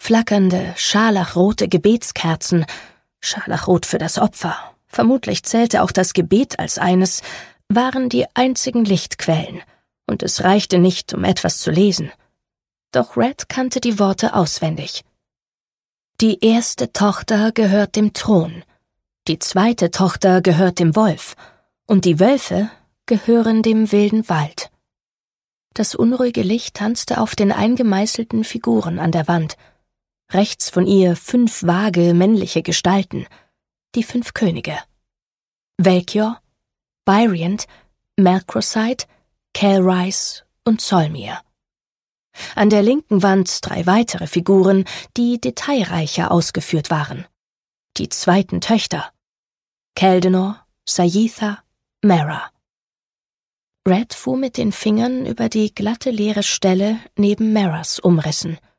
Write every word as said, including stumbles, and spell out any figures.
Flackernde, scharlachrote Gebetskerzen, scharlachrot für das Opfer, vermutlich zählte auch das Gebet als eines, waren die einzigen Lichtquellen, und es reichte nicht, um etwas zu lesen. Doch Red kannte die Worte auswendig. Die erste Tochter gehört dem Thron, die zweite Tochter gehört dem Wolf, und die Wölfe gehören dem wilden Wald. Das unruhige Licht tanzte auf den eingemeißelten Figuren an der Wand. Rechts von ihr fünf vage männliche Gestalten, die fünf Könige. Velkior, Byrient, Malcroside, Calrys und Solmir. An der linken Wand drei weitere Figuren, die detailreicher ausgeführt waren. Die zweiten Töchter: Keldenor, Sayitha, Mara. Red fuhr mit den Fingern über die glatte leere Stelle neben Maras Umrissen.